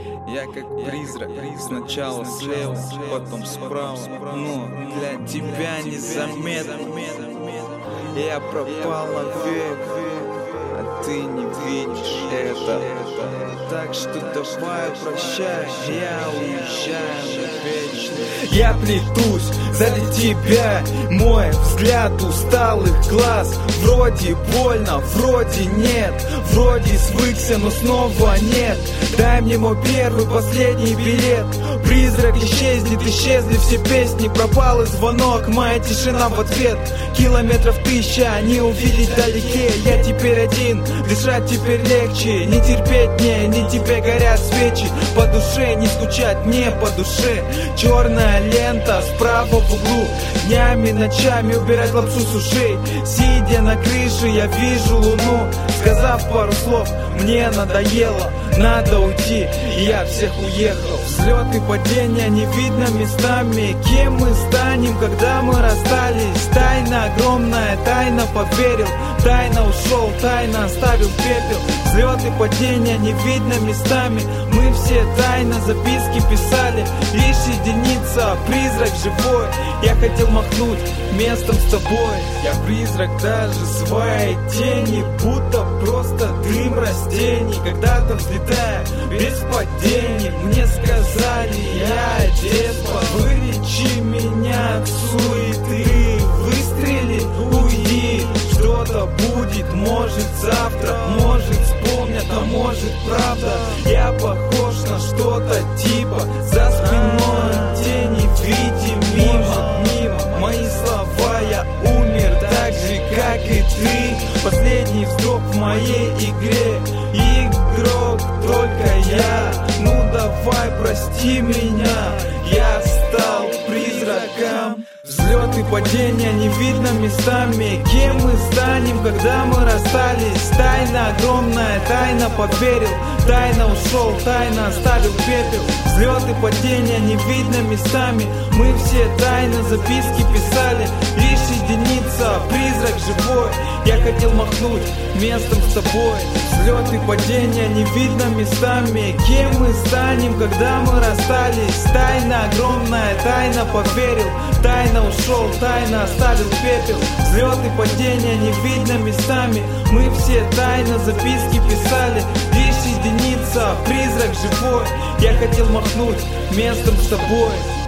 Я как призрак, сначала слева, потом справа, но для тебя незаметно. Я пропал навек, а ты не видишь это. Так что давай прощай, я уезжаю навечно. Я плетусь сзади тебя, мой взгляд усталых глаз. Вроде больно, вроде нет, вроде свыкся, но снова нет. Дай мне мой первый, последний билет. Призрак исчезнет, исчезли все песни. Пропал и звонок, моя тишина в ответ. Километров 1000, не увидеть вдалеке. Я теперь один, дышать теперь легче. Не терпеть мне, не тебе горят свечи. По душе не скучать мне по душе. Черная лента справа в углу. Днями, ночами убирать лапшу с ушей. Сидя на крыше, я вижу луну. Сказав пару слов, мне надоело. Надо уйти, и я всех уехал. Взлет и падения не видно местами. Кем мы станем, когда мы расстались? Тайна огромная, тайна поверил. Тайно ушел, тайно оставил пепел. Взлет и падения не видно местами. Мы все тайно записки писали. Лишь единица, призрак живой. Я хотел махнуть местом с тобой. Я призрак даже своей тени, будто просто дым растений. Когда-то взлетая без падений, мне сказали, я деспот. Вылечи меня от суеты, выстрели, уйди. Что-то будет, может завтра, может вспомнят, а может правда. Я похож на что-то типа за спиной тени, видим мимо. Мои слова, я умер так же, как и ты. Последний вздох в моей игре. Игрок только я. Ну давай прости меня, я стал призраком. Взлет и падения не видно местами. Кем мы станем, когда мы расстались? Тайна огромная, тайно поверил. Тайно ушел, тайно оставил пепел. Взлет и падения не видно местами. Мы все тайно записки писали. Лишь единица, призрак живой. Я хотел махнуть местом с тобой. Взлет и падения не видно местами. Кем мы станем, когда мы расстались? Тайна огромная, тайно поверил. Тайно ушел, тайно оставил пепел. Взлет и падения не видно местами. Мы все тайно записки писали. Лишь единица, призрак живой. Я хотел махнуть местом с тобой.